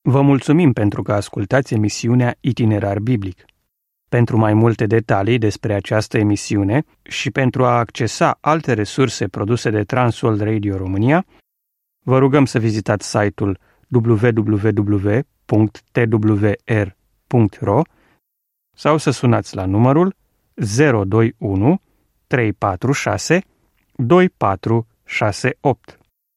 Vă mulțumim pentru că ascultați emisiunea Itinerar Biblic. Pentru mai multe detalii despre această emisiune și pentru a accesa alte resurse produse de Transworld Radio România, vă rugăm să vizitați site-ul www.twr.ro sau să sunați la numărul 021 346 2468.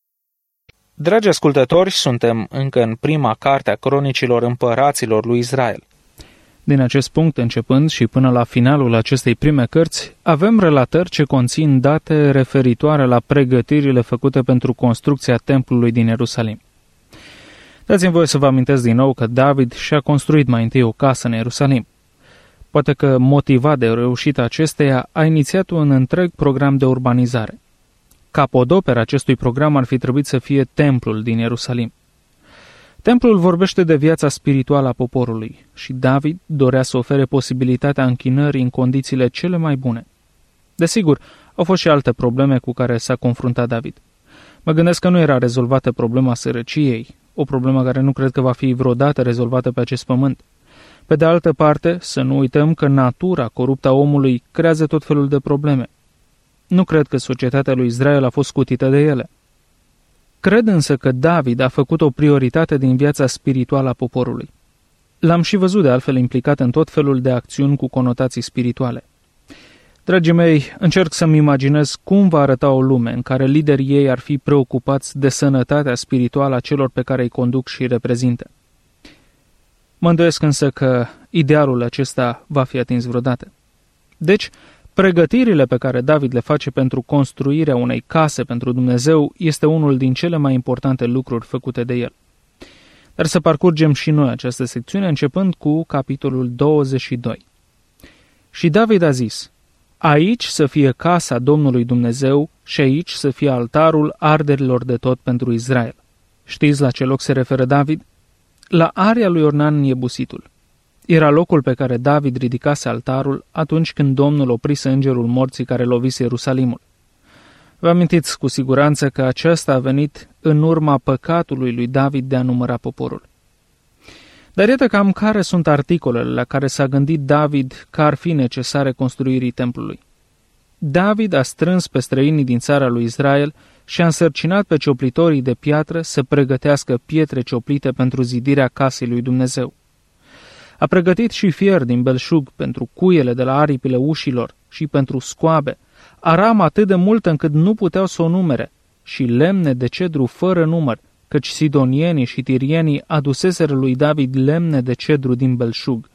Dragi ascultători, suntem încă în prima carte a cronicilor împăraților lui Israel. Din acest punct începând și până la finalul acestei prime cărți, avem relatări ce conțin date referitoare la pregătirile făcute pentru construcția templului din Ierusalim. Dați-mi voie să vă amintesc din nou că David și-a construit mai întâi o casă în Ierusalim. Poate că, motivat de reușita acesteia, a inițiat un întreg program de urbanizare. Capodopera acestui program ar fi trebuit să fie templul din Ierusalim. Templul vorbește de viața spirituală a poporului și David dorea să ofere posibilitatea închinării în condițiile cele mai bune. Desigur, au fost și alte probleme cu care s-a confruntat David. Mă gândesc că nu era rezolvată problema sărăciei, o problemă care nu cred că va fi vreodată rezolvată pe acest pământ. Pe de altă parte, să nu uităm că natura coruptă a omului creează tot felul de probleme. Nu cred că societatea lui Israel a fost scutită de ele. Cred însă că David a făcut o prioritate din viața spirituală a poporului. L-am și văzut de altfel implicat în tot felul de acțiuni cu conotații spirituale. Dragii mei, încerc să-mi imaginez cum va arăta o lume în care liderii ei ar fi preocupați de sănătatea spirituală a celor pe care îi conduc și îi reprezintă. Mă îndoiesc însă că idealul acesta va fi atins vreodată. Deci, pregătirile pe care David le face pentru construirea unei case pentru Dumnezeu este unul din cele mai importante lucruri făcute de el. Dar să parcurgem și noi această secțiune începând cu capitolul 22. Și David a zis: aici să fie casa Domnului Dumnezeu și aici să fie altarul arderilor de tot pentru Israel. Știți la ce loc se referă David? La Aria lui Ornan Iebusitul. Era locul pe care David ridicase altarul atunci când Domnul oprise îngerul morții care lovise Ierusalimul. Vă amintiți cu siguranță că acesta a venit în urma păcatului lui David de a număra poporul. Dar iată cam care sunt articolele la care s-a gândit David că ar fi necesare construirii templului. David a strâns pe străinii din țara lui Israel și a însărcinat pe cioplitorii de piatră să pregătească pietre cioplite pentru zidirea casei lui Dumnezeu. A pregătit și fier din belșug pentru cuiele de la aripile ușilor și pentru scoabe, aram atât de mult încât nu puteau să o numere, și lemne de cedru fără număr, căci sidonienii și tirienii aduseseră lui David lemne de cedru din belșug.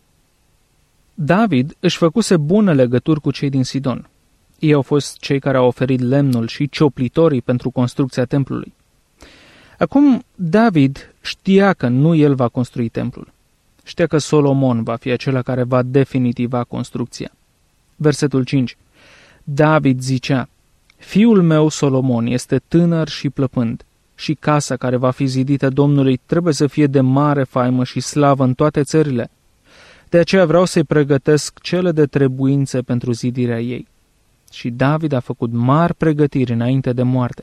David își făcuse bune legături cu cei din Sidon. Ei au fost cei care au oferit lemnul și cioplitorii pentru construcția templului. Acum, David știa că nu el va construi templul. Știa că Solomon va fi acela care va definitiva construcția. Versetul 5. David zicea: fiul meu Solomon este tânăr și plăpând, și casa care va fi zidită Domnului trebuie să fie de mare faimă și slavă în toate țările. De aceea vreau să-i pregătesc cele de trebuințe pentru zidirea ei. Și David a făcut mari pregătiri înainte de moarte.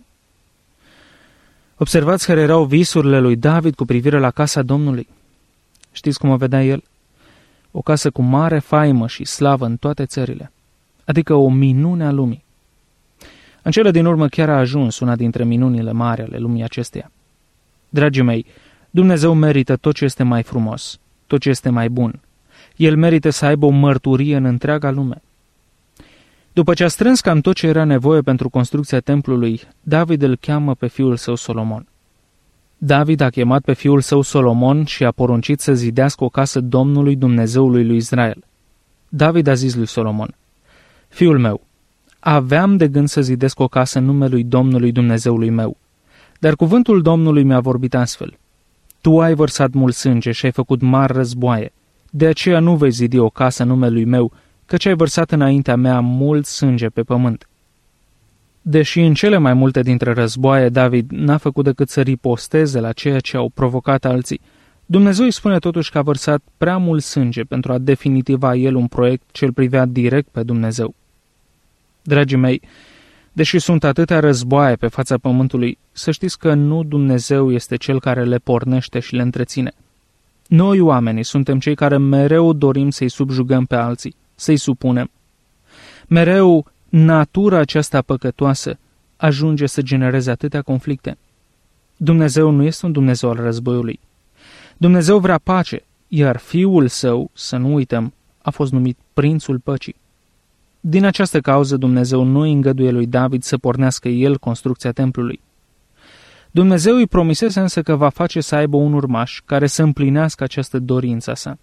Observați care erau visurile lui David cu privire la casa Domnului. Știți cum o vedea el? O casă cu mare faimă și slavă în toate țările, adică o minune a lumii. În cele din urmă chiar a ajuns una dintre minunile mari ale lumii acesteia. Dragii mei, Dumnezeu merită tot ce este mai frumos, tot ce este mai bun. El merită să aibă o mărturie în întreaga lume. După ce a strâns cam tot ce era nevoie pentru construcția templului, David îl cheamă pe fiul său Solomon. David a chemat pe fiul său Solomon și a poruncit să zidească o casă Domnului Dumnezeului lui Israel. David a zis lui Solomon: fiul meu, aveam de gând să zidesc o casă în numelui Domnului Dumnezeului meu, dar cuvântul Domnului mi-a vorbit astfel: tu ai vărsat mult sânge și ai făcut mari războaie, de aceea nu vei zidi o casă în numelui meu, căci ai vărsat înaintea mea mult sânge pe pământ. Deși în cele mai multe dintre războaie David n-a făcut decât să riposteze la ceea ce au provocat alții, Dumnezeu îi spune totuși că a vărsat prea mult sânge pentru a definitiva el un proiect ce îl privea direct pe Dumnezeu. Dragii mei, deși sunt atâtea războaie pe fața pământului, să știți că nu Dumnezeu este cel care le pornește și le întreține, Noi, oamenii, suntem cei care mereu dorim să-i subjugăm pe alții, să-i supunem. Mereu, natura aceasta păcătoasă ajunge să genereze atâtea conflicte. Dumnezeu nu este un Dumnezeu al războiului. Dumnezeu vrea pace, iar Fiul Său, să nu uităm, a fost numit Prințul Păcii. Din această cauză, Dumnezeu nu îi îngăduie lui David să pornească el construcția templului. Dumnezeu îi promisese însă că va face să aibă un urmaș care să împlinească această dorință sa.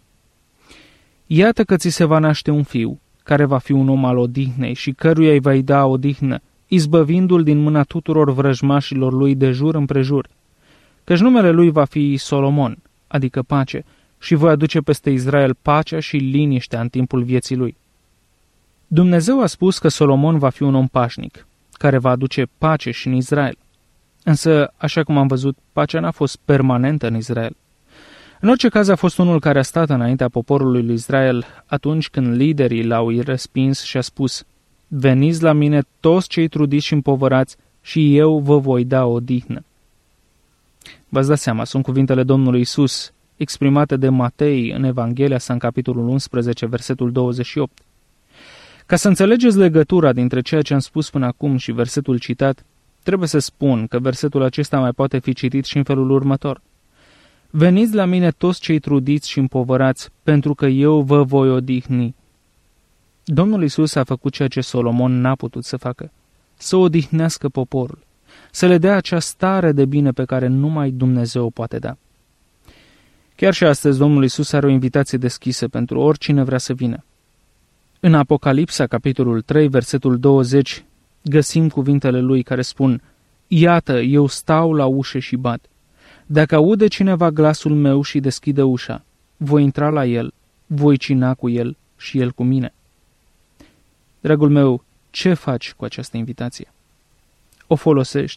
Iată că ți se va naște un fiu, care va fi un om al odihnei și căruia îi va da odihnă, izbăvindu-l din mâna tuturor vrăjmașilor lui de jur împrejur, căci numele lui va fi Solomon, adică pace, și voi aduce peste Israel pacea și liniștea în timpul vieții lui. Dumnezeu a spus că Solomon va fi un om pașnic, care va aduce pace și în Israel. Însă, așa cum am văzut, pacea n-a fost permanentă în Israel. În orice caz a fost unul care a stat înaintea poporului lui Israel atunci când liderii l-au respins și a spus: veniți la mine toți cei trudiți și împovărați și eu vă voi da odihnă. V-ați dat seama, sunt cuvintele Domnului Iisus, exprimate de Matei în Evanghelia sa în capitolul 11, versetul 28. Ca să înțelegeți legătura dintre ceea ce am spus până acum și versetul citat, trebuie să spun că versetul acesta mai poate fi citit și în felul următor: veniți la mine toți cei trudiți și împovărați, pentru că eu vă voi odihni. Domnul Iisus a făcut ceea ce Solomon n-a putut să facă: să odihnească poporul, să le dea acea stare de bine pe care numai Dumnezeu o poate da. Chiar și astăzi Domnul Iisus are o invitație deschisă pentru oricine vrea să vină. În Apocalipsa, capitolul 3, versetul 20, găsim cuvintele lui care spun: iată, eu stau la ușă și bat. Dacă aude cineva glasul meu și deschide ușa, voi intra la el, voi cina cu el și el cu mine. Dragul meu, ce faci cu această invitație? O folosești?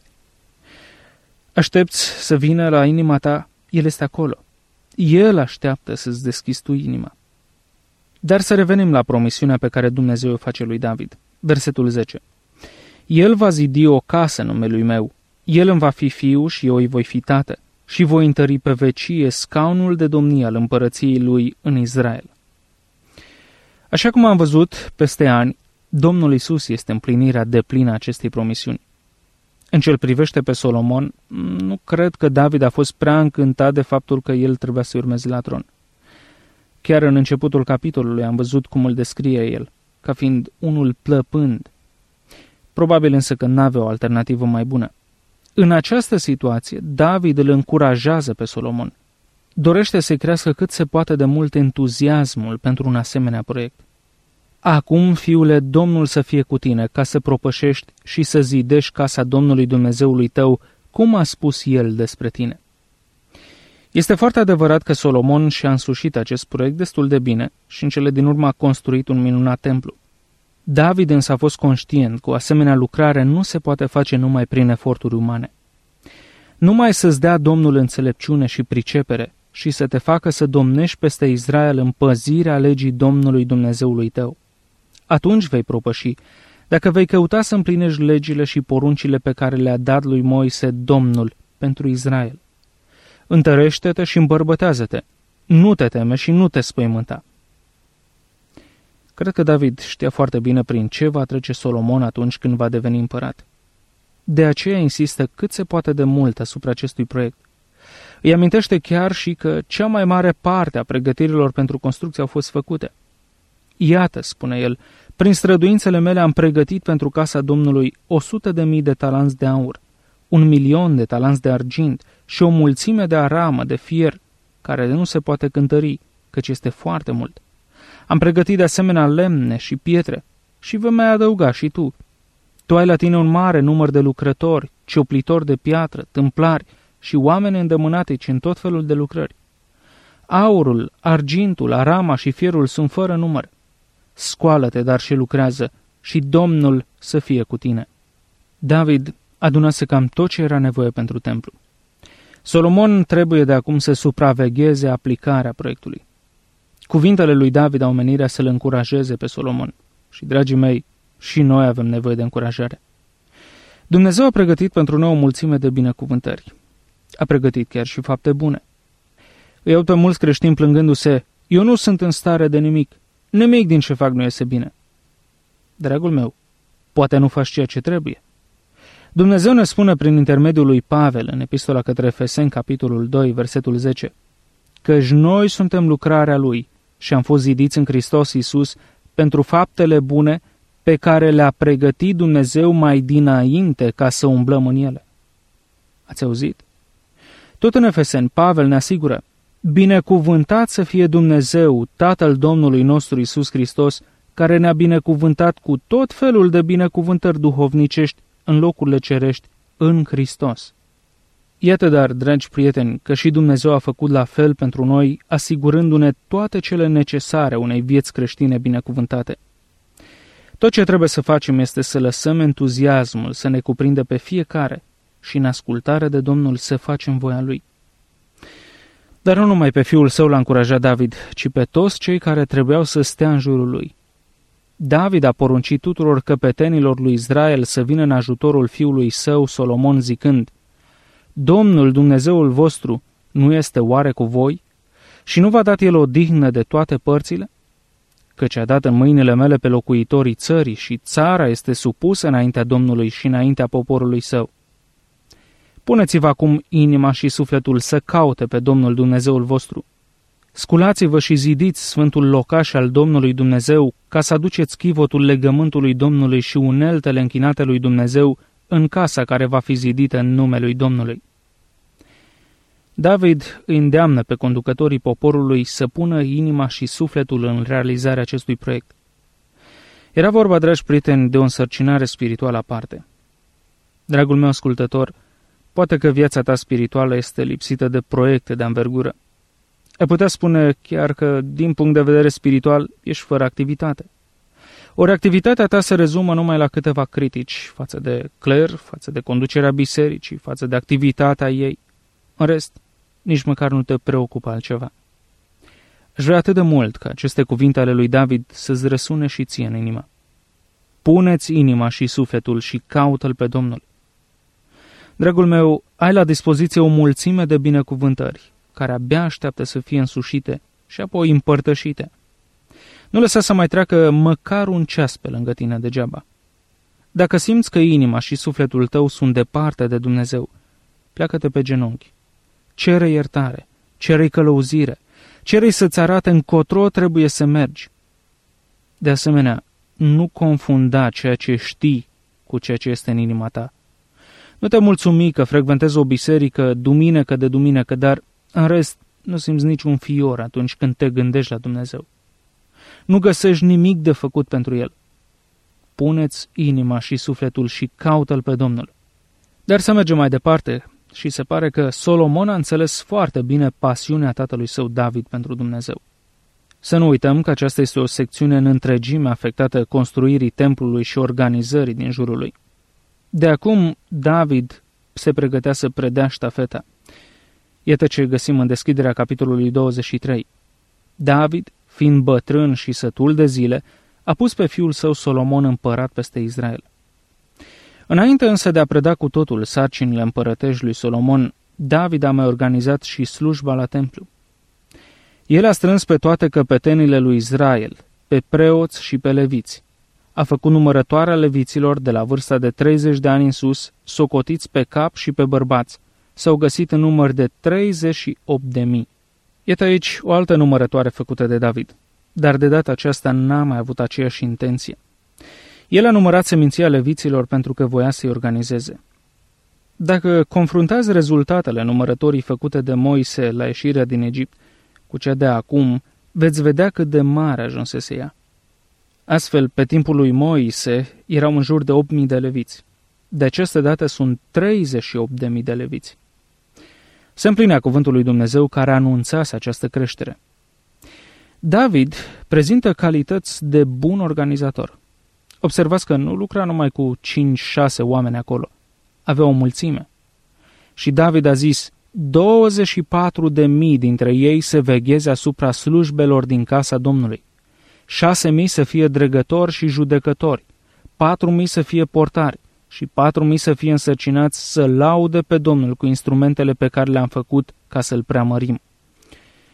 Aștepți să vină la inima ta? El este acolo. El așteaptă să-ți deschizi tu inima. Dar să revenim la promisiunea pe care Dumnezeu o face lui David. Versetul 10. El va zidi o casă în numelui meu. El îmi va fi fiu și eu îi voi fi tată. Și voi întări pe vecie scaunul de domnie al împărăției lui în Israel. Așa cum am văzut peste ani, Domnul Iisus este împlinirea deplină a acestei promisiuni. În ce îl privește pe Solomon, nu cred că David a fost prea încântat de faptul că el trebuia să urmeze la tron. Chiar în începutul capitolului am văzut cum îl descrie el, ca fiind unul plăpând. Probabil însă că n-avea o alternativă mai bună. În această situație, David îl încurajează pe Solomon. Dorește să-i crească cât se poate de mult entuziasmul pentru un asemenea proiect. Acum, fiule, Domnul să fie cu tine, ca să propășești și să zidești casa Domnului Dumnezeului tău, cum a spus el despre tine. Este foarte adevărat că Solomon și-a însușit acest proiect destul de bine și în cele din urmă a construit un minunat templu. David însă a fost conștient că o asemenea lucrare nu se poate face numai prin eforturi umane. Numai să-ți dea Domnul înțelepciune și pricepere și să te facă să domnești peste Israel în păzirea legii Domnului Dumnezeului tău. Atunci vei propăși, dacă vei căuta să împlinești legile și poruncile pe care le-a dat lui Moise Domnul pentru Israel. Întărește-te și îmbărbătează-te, nu te teme și nu te spăimânta. Cred că David știa foarte bine prin ce va trece Solomon atunci când va deveni împărat. De aceea insistă cât se poate de mult asupra acestui proiect. Îi amintește chiar și că cea mai mare parte a pregătirilor pentru construcție au fost făcute. Iată, spune el, prin străduințele mele am pregătit pentru casa Domnului 100.000 de talanți de aur, 1.000.000 de talanți de argint și o mulțime de aramă de fier, care nu se poate cântări, căci este foarte mult. Am pregătit de asemenea lemne și pietre și vă mai adăuga și tu. Tu ai la tine un mare număr de lucrători, cioplitori de piatră, tâmplari și oameni îndemânatici în tot felul de lucrări. Aurul, argintul, arama și fierul sunt fără număr. Scoală-te, dar și lucrează, și Domnul să fie cu tine. David adunase cam tot ce era nevoie pentru templu. Solomon trebuie de acum să supravegheze aplicarea proiectului. Cuvintele lui David au menirea să-l încurajeze pe Solomon. Și, dragii mei, și noi avem nevoie de încurajare. Dumnezeu a pregătit pentru noi o mulțime de binecuvântări. A pregătit chiar și fapte bune. Îi aud pe mulți creștini plângându-se: eu nu sunt în stare de nimic. Nimic din ce fac nu iese bine. Dragul meu, poate nu faci ceea ce trebuie. Dumnezeu ne spune prin intermediul lui Pavel în epistola către Efeseni, capitolul 2, versetul 10, căci noi suntem lucrarea Lui și am fost zidiți în Hristos Iisus pentru faptele bune pe care le-a pregătit Dumnezeu mai dinainte ca să umblăm în ele. Ați auzit? Tot în Efeseni, Pavel ne asigură: binecuvântat să fie Dumnezeu, Tatăl Domnului nostru Iisus Hristos, care ne-a binecuvântat cu tot felul de binecuvântări duhovnicești în locurile cerești, în Hristos. Iată dar, dragi prieteni, că și Dumnezeu a făcut la fel pentru noi, asigurându-ne toate cele necesare unei vieți creștine binecuvântate. Tot ce trebuie să facem este să lăsăm entuziasmul să ne cuprindă pe fiecare și în ascultare de Domnul să facem voia Lui. Dar nu numai pe fiul său l-a încurajat David, ci pe toți cei care trebuiau să stea în jurul lui. David a poruncit tuturor căpetenilor lui Israel să vină în ajutorul fiului său Solomon zicând: Domnul Dumnezeul vostru nu este oare cu voi? Și nu v-a dat El odihnă de toate părțile? Căci a dat în mâinile mele pe locuitorii țării și țara este supusă înaintea Domnului și înaintea poporului său. Puneți-vă acum inima și sufletul să caute pe Domnul Dumnezeul vostru. Sculați-vă și zidiți sfântul locaș al Domnului Dumnezeu, ca să aduceți chivotul legământului Domnului și uneltele închinate lui Dumnezeu în casa care va fi zidită în numele lui Domnului. David îi îndeamnă pe conducătorii poporului să pună inima și sufletul în realizarea acestui proiect. Era vorba, dragi prieteni, de o însărcinare spirituală aparte. Dragul meu ascultător, poate că viața ta spirituală este lipsită de proiecte de anvergură. Ai putea spune chiar că, din punct de vedere spiritual, ești fără activitate. Ori activitatea ta se rezumă numai la câteva critici față de cler, față de conducerea bisericii, față de activitatea ei. În rest, nici măcar nu te preocupă altceva. Aș vrea atât de mult ca aceste cuvinte ale lui David să-ți răsune și ție în inimă. Puneți inima și sufletul și caută-L pe Domnul. Dragul meu, ai la dispoziție o mulțime de binecuvântări care abia așteaptă să fie însușite și apoi împărtășite. Nu lăsa să mai treacă măcar un ceas pe lângă tine degeaba. Dacă simți că inima și sufletul tău sunt departe de Dumnezeu, pleacă-te pe genunchi. Cere iertare, cere-i călăuzire, cere-i să-ți arate încotro trebuie să mergi. De asemenea, nu confunda ceea ce știi cu ceea ce este în inima ta. Nu te mulțumi că frecventezi o biserică duminică de duminică, dar în rest nu simți niciun fior atunci când te gândești la Dumnezeu. Nu găsești nimic de făcut pentru El. Puneți inima și sufletul și caută-L pe Domnul. Dar să mergem mai departe și se pare că Solomon a înțeles foarte bine pasiunea tatălui său David pentru Dumnezeu. Să nu uităm că aceasta este o secțiune în întregime afectată construirii templului și organizării din jurul lui. De acum, David se pregătea să predea ștafeta. Iată ce găsim în deschiderea capitolului 23. David, fiind bătrân și sătul de zile, a pus pe fiul său Solomon împărat peste Israel. Înainte însă de a preda cu totul sarcinile împărătești lui Solomon, David a mai organizat și slujba la templu. El a strâns pe toate căpetenile lui Israel, pe preoți și pe leviți. A făcut numărătoarea leviților de la vârsta de 30 de ani în sus, socotiți pe cap și pe bărbați. S-au găsit în număr de 38.000. Iată aici o altă numărătoare făcută de David, dar de data aceasta n-a mai avut aceeași intenție. El a numărat seminția leviților pentru că voia să-i organizeze. Dacă confruntați rezultatele numărătorii făcute de Moise la ieșirea din Egipt cu cea de acum, veți vedea cât de mare ajunsese ea. Astfel, pe timpul lui Moise erau în jur de 8.000 de leviți. De această dată sunt 38.000 de leviți. Se împlinea cuvântul lui Dumnezeu care anunțase această creștere. David prezintă calități de bun organizator. Observați că nu lucra numai cu 5-6 oameni acolo. Avea o mulțime. Și David a zis: 24.000 dintre ei se vegheze asupra slujbelor din casa Domnului. 6.000 să fie dregători și judecători, 4.000 să fie portari și 4.000 să fie însărcinați să laude pe Domnul cu instrumentele pe care le-am făcut ca să-L preamărim.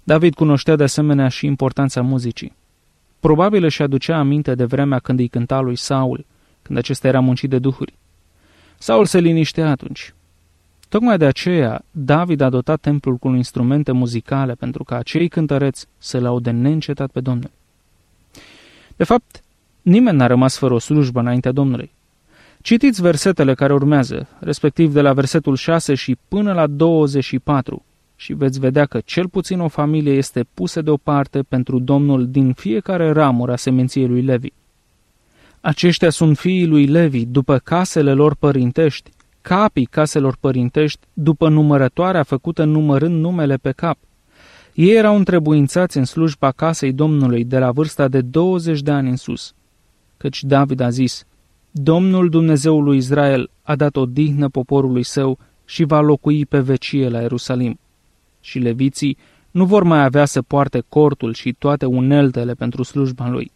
David cunoștea de asemenea și importanța muzicii. Probabil își aducea aminte de vremea când îi cânta lui Saul, când acesta era muncit de duhuri. Saul se liniștea atunci. Tocmai de aceea, David a dotat templul cu instrumente muzicale pentru ca acei cântăreți să laude neîncetat pe Domnul. De fapt, nimeni n-a rămas fără o slujbă înaintea Domnului. Citiți versetele care urmează, respectiv de la versetul 6 și până la 24, și veți vedea că cel puțin o familie este pusă deoparte pentru Domnul din fiecare ramură a seminției lui Levi. Aceștia sunt fiii lui Levi după casele lor părintești, capii caselor părintești, după numărătoarea făcută numărând numele pe cap. Ei erau întrebuințați în slujba casei Domnului de la vârsta de 20 de ani în sus. Căci David a zis: Domnul Dumnezeul lui Israel a dat odihnă poporului său și va locui pe vecie la Ierusalim. Și leviții nu vor mai avea să poarte cortul și toate uneltele pentru slujba lui.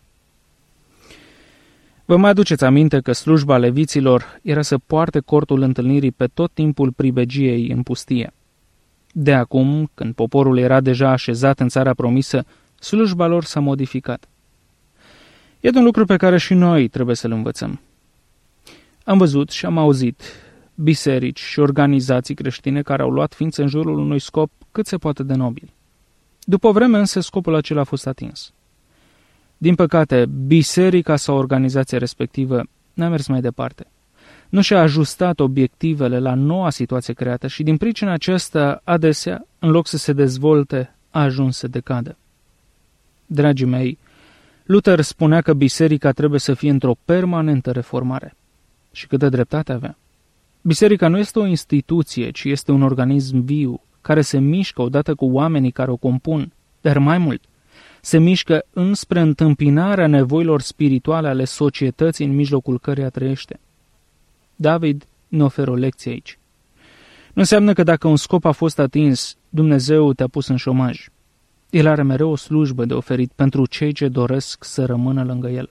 Vă mai aduceți aminte că slujba leviților era să poarte cortul întâlnirii pe tot timpul pribegiei în pustie. De acum, când poporul era deja așezat în țara promisă, slujba lor s-a modificat. Iată un lucru pe care și noi trebuie să-l învățăm. Am văzut și am auzit biserici și organizații creștine care au luat ființă în jurul unui scop cât se poate de nobil. După o vreme însă scopul acela a fost atins. Din păcate, biserica sau organizația respectivă n-a mers mai departe. Nu și-a ajustat obiectivele la noua situație creată și din pricina aceasta, adesea, în loc să se dezvolte, a ajuns să decadă. Dragii mei, Luther spunea că biserica trebuie să fie într-o permanentă reformare. Și câtă dreptate avea. Biserica nu este o instituție, ci este un organism viu, care se mișcă odată cu oamenii care o compun, dar mai mult, se mișcă înspre întâmpinarea nevoilor spirituale ale societății în mijlocul căreia trăiește. David ne oferă o lecție aici. Nu înseamnă că dacă un scop a fost atins, Dumnezeu te-a pus în șomaj. El are mereu o slujbă de oferit pentru cei ce doresc să rămână lângă el.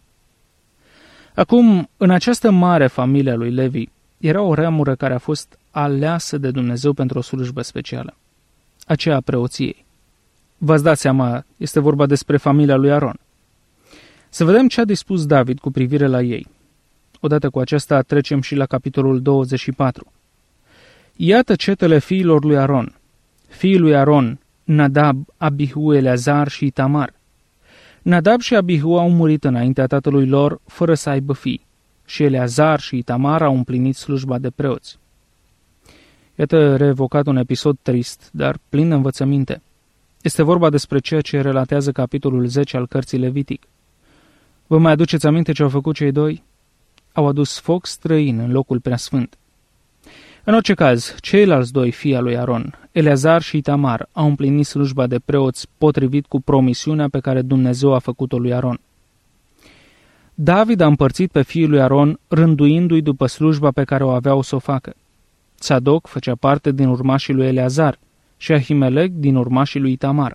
Acum, în această mare familie a lui Levi, era o ramură care a fost aleasă de Dumnezeu pentru o slujbă specială, aceea a preoției. V-ați dat seama, este vorba despre familia lui Aron. Să vedem ce a dispus David cu privire la ei. Odată cu aceasta trecem și la capitolul 24. Iată cetele fiilor lui Aron. Fiii lui Aron, Nadab, Abihu, Eleazar și Itamar. Nadab și Abihu au murit înaintea tatălui lor fără să aibă fii, și Eleazar și Itamar au împlinit slujba de preoți. Iată reevocat un episod trist, dar plin de învățăminte. Este vorba despre ceea ce relatează capitolul 10 al cărții Levitic. Vă mai aduceți aminte ce au făcut cei doi? Au adus foc străin în locul preasfânt. În orice caz, ceilalți doi fii al lui Aron, Eleazar și Itamar, au împlinit slujba de preoți potrivit cu promisiunea pe care Dumnezeu a făcut-o lui Aron. David a împărțit pe fiii lui Aron, rânduindu-i după slujba pe care o aveau să o facă. Tzadok făcea parte din urmașii lui Eleazar și Ahimelec din urmașii lui Itamar.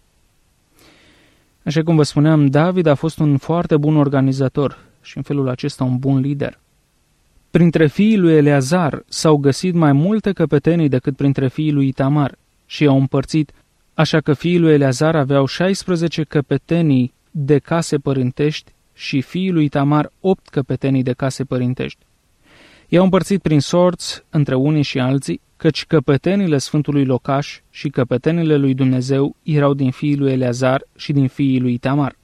Așa cum vă spuneam, David a fost un foarte bun organizator și în felul acesta un bun lider. Printre fiii lui Eleazar s-au găsit mai multe căpetenii decât printre fiii lui Itamar și i-au împărțit, așa că fiii lui Eleazar aveau 16 căpetenii de case părintești și fiii lui Itamar 8 căpetenii de case părintești. I-au împărțit prin sorți între unii și alții, căci căpetenile Sfântului Locaș și căpetenile lui Dumnezeu erau din fiii lui Eleazar și din fiii lui Itamar.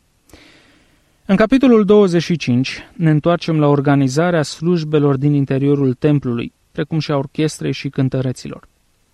În capitolul 25 ne întoarcem la organizarea slujbelor din interiorul templului, precum și a orchestrei și cântăreților.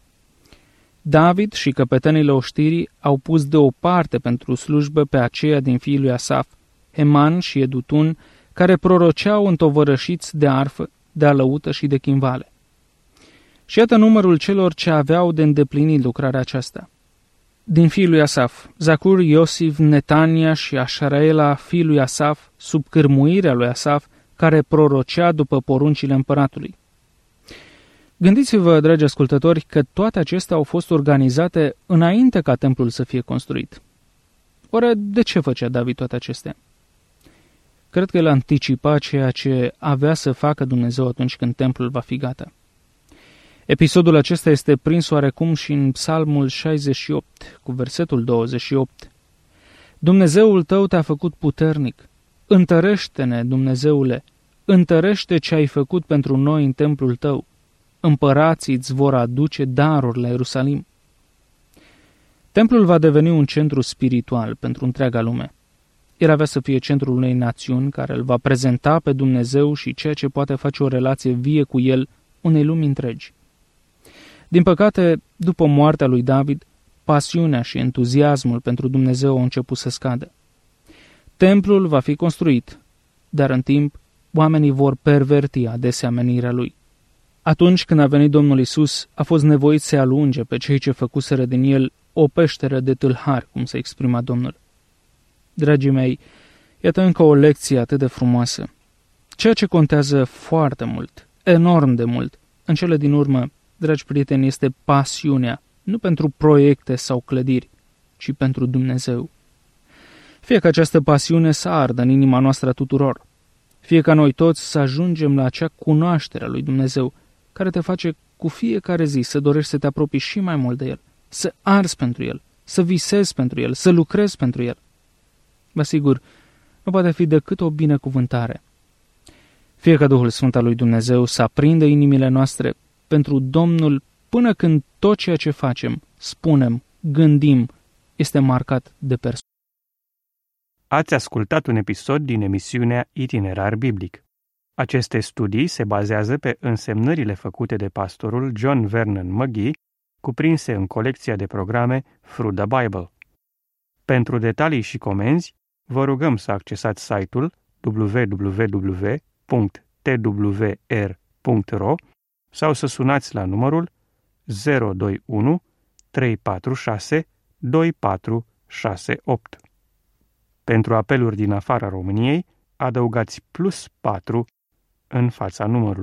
David și căpetenile oștirii au pus deoparte pentru slujbă pe aceia din fiii lui Asaf, Heman și Edutun, care proroceau întovărășiți de arfă, de alăută și de chimvale. Și iată numărul celor ce aveau de îndeplinit lucrarea aceasta. Din fiii lui Asaf, Zacur, Iosif, Netania și Așaraela, fiii lui Asaf, sub cârmuirea lui Asaf, care prorocea după poruncile împăratului. Gândiți-vă, dragi ascultători, că toate acestea au fost organizate înainte ca templul să fie construit. Oare de ce făcea David toate acestea? Cred că el anticipa ceea ce avea să facă Dumnezeu atunci când templul va fi gata. Episodul acesta este prins oarecum și în Psalmul 68, cu versetul 28. Dumnezeul tău te-a făcut puternic. Întărește-ne, Dumnezeule, întărește ce ai făcut pentru noi în templul tău. Împărații îți vor aduce daruri la Ierusalim. Templul va deveni un centru spiritual pentru întreaga lume. El avea să fie centrul unei națiuni care îl va prezenta pe Dumnezeu și ceea ce poate face o relație vie cu el unei lumi întregi. Din păcate, după moartea lui David, pasiunea și entuziasmul pentru Dumnezeu au început să scadă. Templul va fi construit, dar în timp oamenii vor perverti adesea menirea lui. Atunci când a venit Domnul Iisus, a fost nevoit să alunge pe cei ce făcuseră din el o peșteră de tâlhari, cum se exprima Domnul. Dragii mei, iată încă o lecție atât de frumoasă. Ceea ce contează foarte mult, enorm de mult, în cele din urmă, dragi prieteni, este pasiunea, nu pentru proiecte sau clădiri, ci pentru Dumnezeu. Fie ca această pasiune să ardă în inima noastră a tuturor, fie ca noi toți să ajungem la acea cunoaștere a lui Dumnezeu, care te face cu fiecare zi să dorești să te apropii și mai mult de El, să arzi pentru El, să visezi pentru El, să lucrezi pentru El. Vă asigur, nu poate fi decât o binecuvântare. Fie ca Duhul Sfânt al lui Dumnezeu să aprindă inimile noastre pentru Domnul până când tot ceea ce facem, spunem, gândim, este marcat de persoană. Ați ascultat un episod din emisiunea Itinerar Biblic. Aceste studii se bazează pe însemnările făcute de pastorul John Vernon McGee, cuprinse în colecția de programe Through the Bible. Pentru detalii și comenzi, vă rugăm să accesați site-ul www.twr.ro sau să sunați la numărul 021 346 2468. Pentru apeluri din afara României, adăugați +4 în fața numărului.